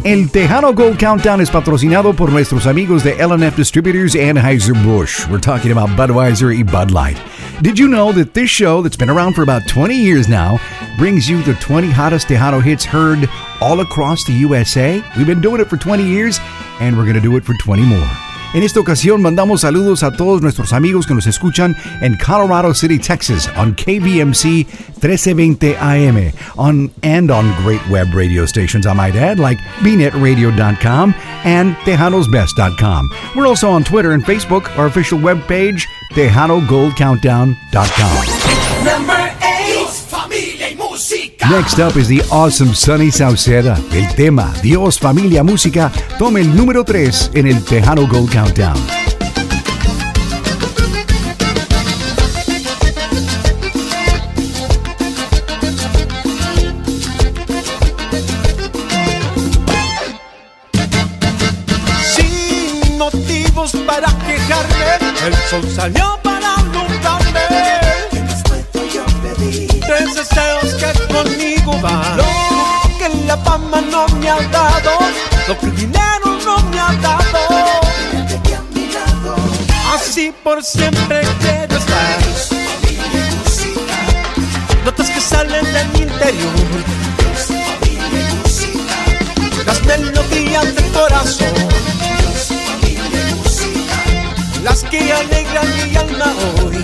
El Tejano Gold Countdown es patrocinado por nuestros amigos de L&F Distributors and Anheuser-Busch. We're talking about Budweiser y Bud Light. Did you know that this show, that's been around for about 20 years now, brings you the 20 hottest Tejano hits heard all across the USA? We've been doing it for 20 years, and we're going to do it for 20 more. En esta ocasión mandamos saludos a todos nuestros amigos que nos escuchan en Colorado City, Texas, on KVMC 1320 AM, on great web radio stations, I might add, like bnetradio.com and tejanosbest.com. We're also on Twitter and Facebook, our official webpage, tejanogoldcountdown.com. Number 8, Familia y Música. Next up is the awesome Sonny Sauceda. El tema Dios, Familia, Música toma el número 3 en el Tejano Gold Countdown. Sin motivos para quejarme, el sol salió para alumbrarme. Tres deseos que conmigo van. Lo que la fama no me ha dado, lo que el dinero no me ha dado. Así por siempre quiero estar. Notas que salen de mi interior, las melodías del corazón, las que alegran mi alma hoy.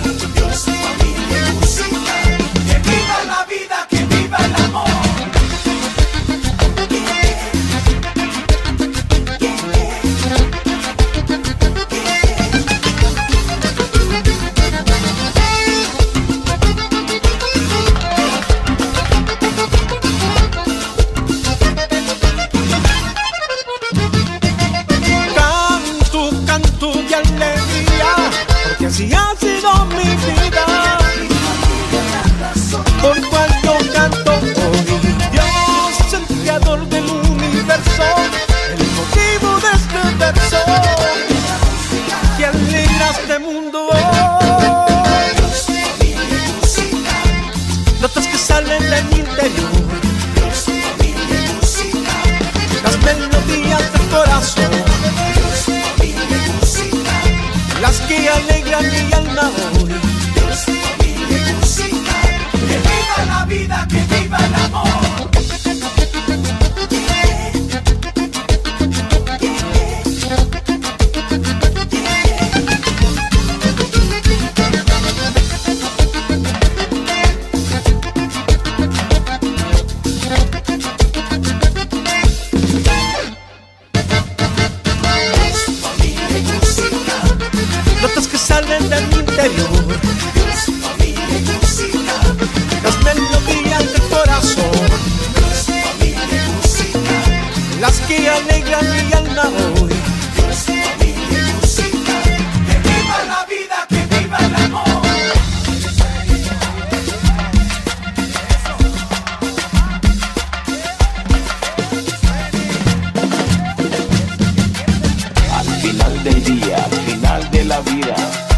La vida, que viva el amor. Canto de alegría, porque así ha sido mi vida. Por cual yo canto hoy, Dios, el creador del universo, el motivo de este verso, que alegra este mundo hoy. Notas que salen de mi interior, las melodías del corazón, las que alegran mi alma hoy. La vida, que viva el amor. Notas que salen de mi interior, las melodías del corazón, las que alegran mi alma hoy. Que viva la vida, que viva el amor. Al final del día, al final de la vida,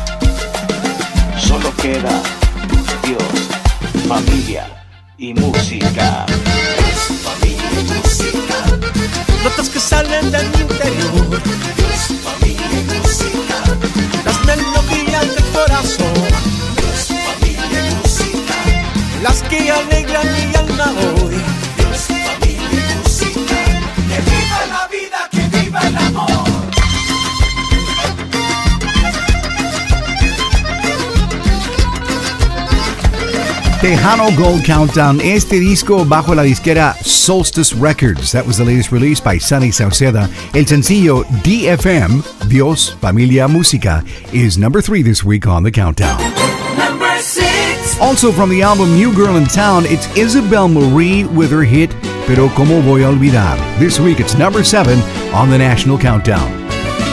solo queda Dios, familia y música. Familia y música. Notas que salen de mi interior, Dios, familia y música. las melodías del corazón, Dios, familia y música. las que alegran mi alma hoy. Dios, familia y música. Que viva la vida, que viva el amor. Tejano Gold Countdown, este disco bajo la disquera Solstice Records. That was the latest release by Sonny Sauceda. El sencillo DFM, Dios, Familia, Música, is number 3 this week on the countdown. Number 6. Also from the album New Girl in Town, it's Isabel Marie with her hit Pero Como Voy a Olvidar. This week it's number 7 on the national countdown.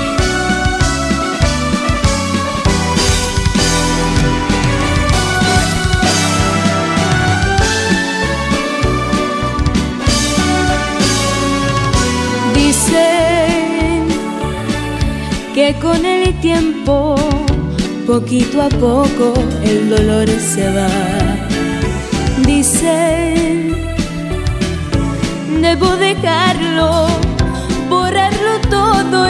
Dicen que con el tiempo, poquito a poco, el dolor se va. Dicen, debo dejarlo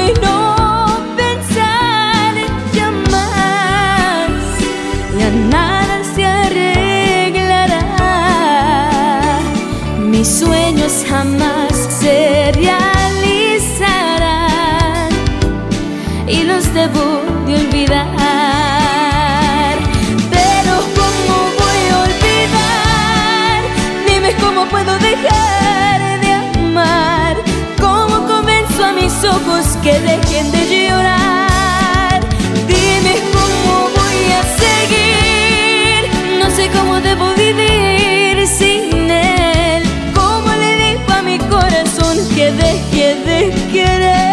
y no pensar ya más, ya nada se arreglará. Mis sueños jamás se realizarán y los debo de olvidar. Pero ¿cómo voy a olvidar? Dime cómo puedo dejar de amar. ¿Cómo convenzo a mis ojos que dejen de llorar? Dime cómo voy a seguir. No sé cómo debo vivir sin él. ¿Cómo le digo a mi corazón que deje de querer?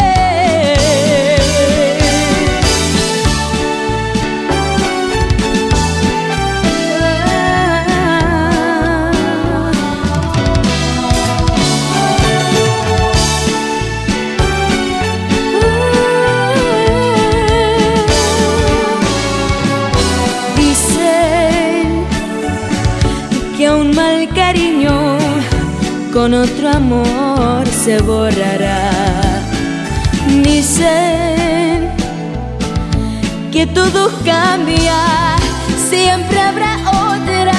Cariño con otro amor se borrará. Dicen que todo cambia, siempre habrá otra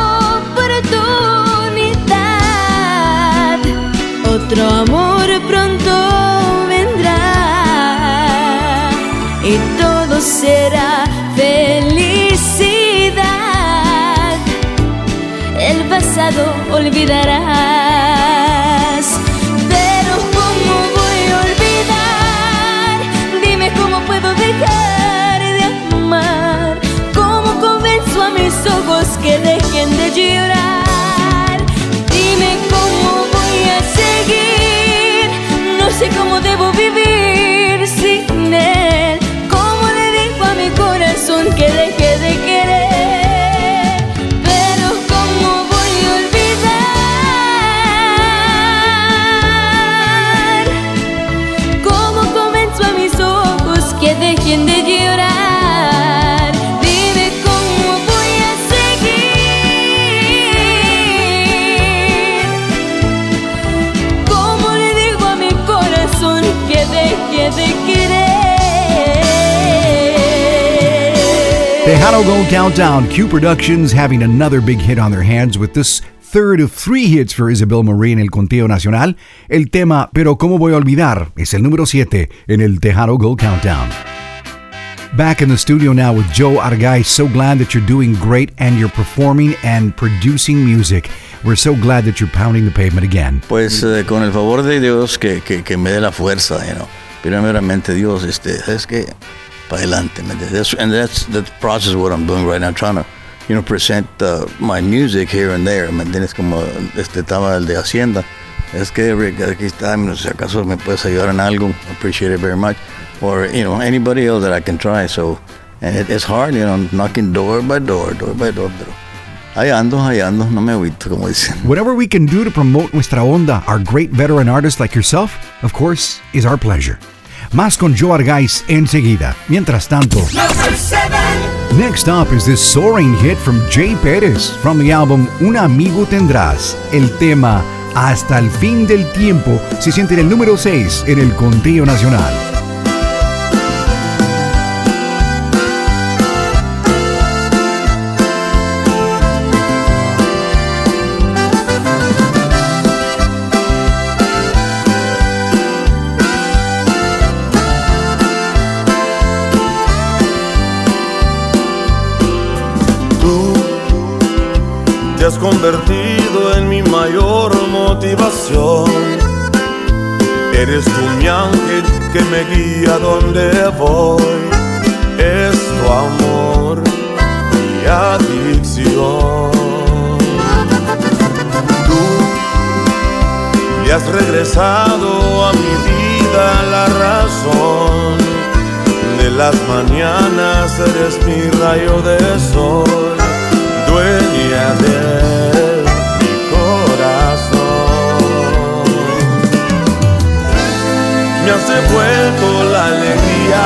oportunidad. Otro amor pronto vendrá y todo será felicidad. El pasado olvidarás. Pero ¿cómo voy a olvidar? Dime cómo puedo dejar de amar. ¿Cómo convenzo a mis ojos que dejen de llorar? Dime cómo voy a seguir. No sé cómo debo vivir sin él. ¿Cómo le digo a mi corazón que deje de querer? Que dejen de llorar. Dime cómo voy a seguir. ¿Cómo le digo a mi corazón que deje de querer? Tejano Gold Countdown. Q Productions having another big hit on their hands with this third of 3 hits for Isabel Marie en el conteo nacional. El tema Pero ¿Cómo Voy a Olvidar? Es el número 7 en el Tejano Gold Countdown. Back in the studio now with Joe Argay. So glad that you're doing great and you're performing and producing music. We're so glad that you're pounding the pavement again. Pues con el favor de Dios que me dé la fuerza, primeramente Dios, es que para adelante, and that's the process of what I'm doing right now, trying to present my music here and there, ¿me entiendes? Como estaba el de Hacienda. Es que Rick, aquí está, si acaso me puedes ayudar en algo, appreciate it very much. Or, anybody else that I can try. So, and it's hard, knocking door by door, pero ahí ando, no me agüito, como dicen. Whatever we can do to promote nuestra onda, our great veteran artists like yourself, of course, is our pleasure. Más con Joe Argais enseguida. Mientras tanto, next up is this soaring hit from Jay Perez from the album Un Amigo Tendrás. El tema Hasta el Fin del Tiempo se siente en el número 6 en el conteo nacional. Te has convertido en mi mayor motivación. Eres tú mi ángel que me guía donde voy. Es tu amor, mi adicción. Tú le has regresado a mi vida la razón. De las mañanas eres mi rayo de sol. Dueña de mi corazón, me has devuelto la alegría.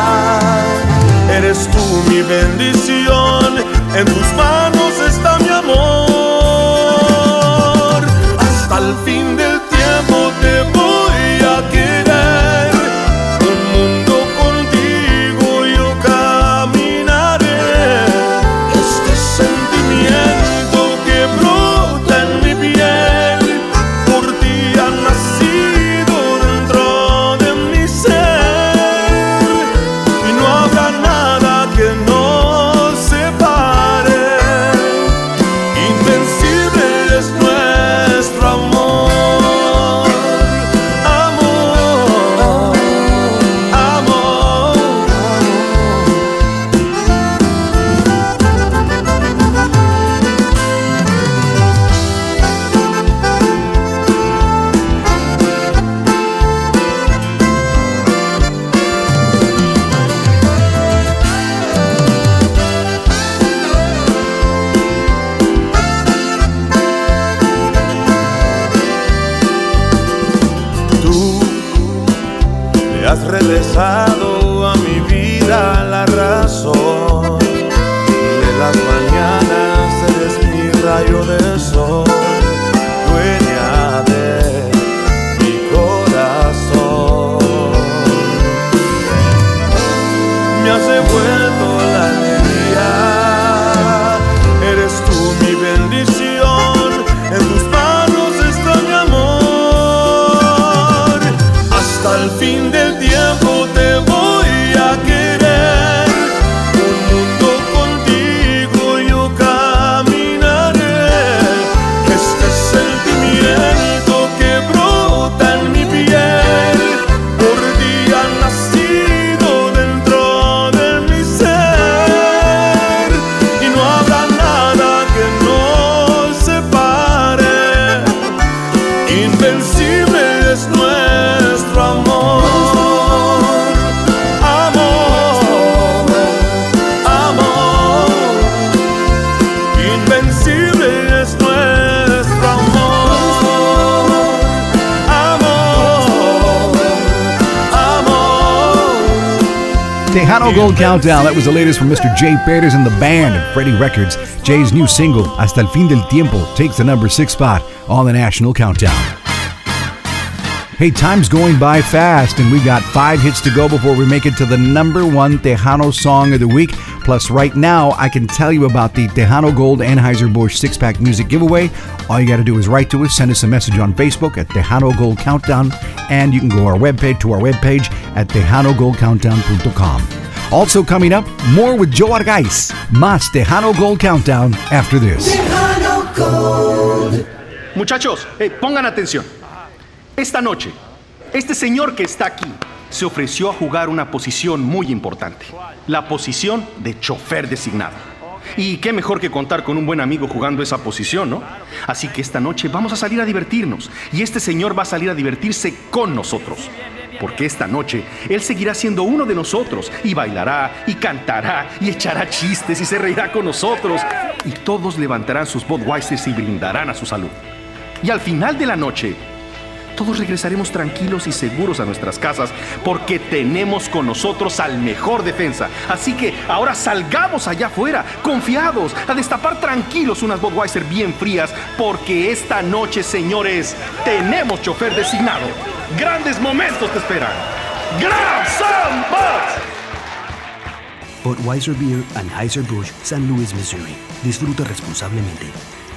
Eres tú mi bendición, en tus manos está mi amor. Hasta el fin del tiempo te voy a querer, con Tejano Gold Countdown. That was the latest from Mr. Jay Perez and the band at Freddie Records. Jay's new single, Hasta el Fin del Tiempo, takes the number 6 spot on the National Countdown. Hey, time's going by fast, and we got 5 hits to go before we make it to the number 1 Tejano song of the week. Plus, right now, I can tell you about the Tejano Gold Anheuser-Busch 6-pack music giveaway. All you got to do is write to us, send us a message on Facebook at Tejano Gold Countdown, and you can go to our webpage at TejanoGoldCountdown.com. Also coming up, more with Joe Argaiz. Más Tejano Gold Countdown after this. Tejano Gold. Muchachos, pongan atención. Esta noche, este señor que está aquí se ofreció a jugar una posición muy importante. La posición de chofer designado. Y qué mejor que contar con un buen amigo jugando esa posición, ¿no? Así que esta noche vamos a salir a divertirnos. Y este señor va a salir a divertirse con nosotros. Porque esta noche él seguirá siendo uno de nosotros. Y bailará, y cantará, y echará chistes, y se reirá con nosotros. Y todos levantarán sus Budweisers y brindarán a su salud. Y al final de la noche, todos regresaremos tranquilos y seguros a nuestras casas porque tenemos con nosotros al mejor defensa. Así que ahora salgamos allá afuera, confiados, a destapar tranquilos unas Budweiser bien frías porque esta noche, señores, tenemos chofer designado. Grandes momentos te esperan. ¡Grab some Buds! Budweiser Beer, Anheuser-Busch, San Luis, Missouri. Disfruta responsablemente.